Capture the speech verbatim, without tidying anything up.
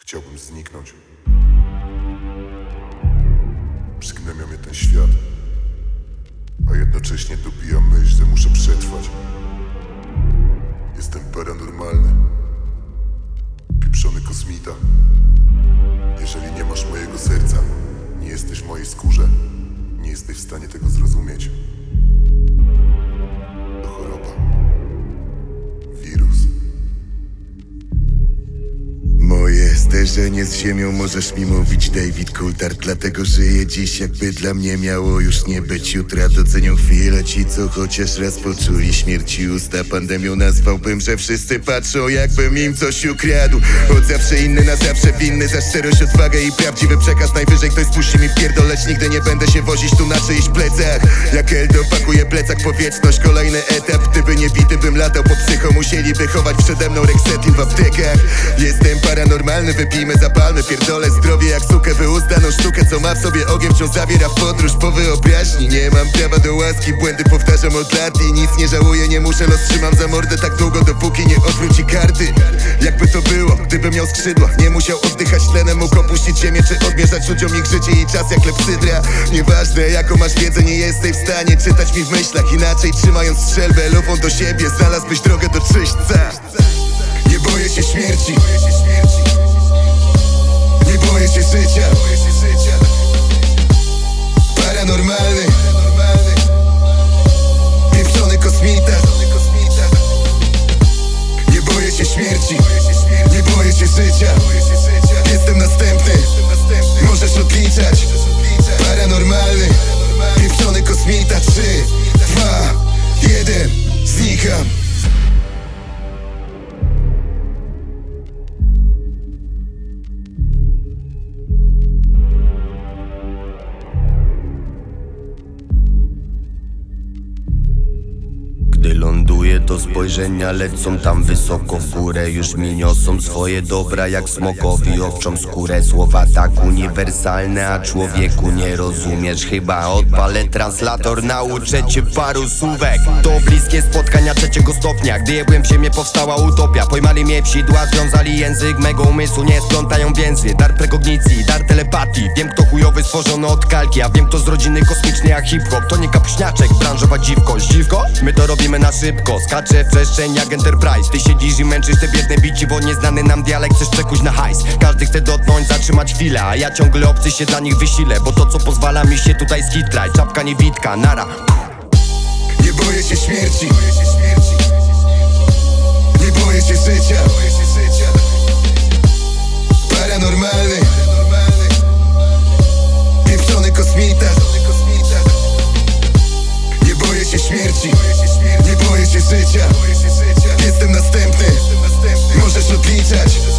Chciałbym zniknąć. Przygnębia mnie ten świat, a jednocześnie dobija myśl, że muszę przetrwać. Jestem paranormalny, pieprzony kosmita. Jeżeli nie masz mojego serca, nie jesteś w mojej skórze, nie jesteś w stanie tego zrozumieć. To choroba. Wirus. Moje zderzenie z ziemią możesz mi mówić David Coulthard. Dlatego żyję dziś, jakby dla mnie miało już nie być jutra. Docenią chwilę ci, co chociaż raz poczuli śmierci usta. Pandemią nazwałbym, że wszyscy patrzą, jakbym im coś ukradł. Od zawsze inny na zawsze winny, za szczerość, odwagę i prawdziwy przekaz. Najwyżej ktoś spuści mi w pierdol, lecz nigdy nie będę się wozić tu na czyichś plecach. Jak Eldo pakuje plecak po wieczność, kolejny etap. Gdyby nie bity, bym latał po psycho. Musieliby chować przede mną Rexetin w aptekach. Jestem paranormalny, wypijmy, zapalmy, pierdolę zdrowie jak sukę, wyuzdaną sztukę, co ma w sobie ogień, wciąż zawiera w podróż po wyobraźni. Nie mam prawa do łaski, błędy powtarzam od lat i nic nie żałuję, nie muszę, los trzymam za mordę tak długo, dopóki nie odwróci karty. Jakby to było, gdybym miał skrzydła, nie musiał oddychać tlenem, mógł opuścić ziemię, czy odmierzać ludziom ich życie i czas jak klepsydra. Nieważne jaką masz wiedzę, nie jesteś w stanie czytać mi w myślach inaczej, trzymając strzelbę lufą do siebie, znalazłbyś drogę do czyśćca. Nie boję się śmierci, nie boję się życia. Paranormalny, pieprzony kosmita. Nie boję się śmierci, nie boję się życia. Jestem następny, możesz odliczać. Paranormalny, pieprzony kosmita. Trzy, dwa, jeden, znikam. Gdy ląduję, to spojrzenia lecą tam wysoko w górę. Już mi niosą swoje dobra jak smokowi owczą skórę. Słowa tak uniwersalne, a człowieku nie rozumiesz. Chyba odpalę translator, nauczę cię paru słówek. To bliskie spotkania trzeciego stopnia. Gdy jebłem w ziemię, powstała utopia. Pojmali mnie w sidła, związali język mego umysłu, nie splątają więzy. Dar prekognicji, dar telepatii. Wiem kto chujowy stworzony od kalki, a wiem kto z rodziny kosmicznej jak hip-hop. To nie kapuśniaczek, branżowa dziwko. Dziwko? My to robimy na szybko. Skaczę w przestrzeń jak Enterprise. Ty siedzisz i męczysz te biedne bici, bo nieznany nam dialekt chcesz przekuć na hajs. Każdy chce dotknąć, zatrzymać chwilę, a ja ciągle obcy się dla nich wysilę, bo to co pozwala mi się tutaj skitrać. Czapka niewidka, nara. Nie boję się śmierci, nie boję się życia. Paranormalny, pieprzony kosmita. Nie boję się śmierci, nie boję się życia. Jestem następny, możesz odliczać.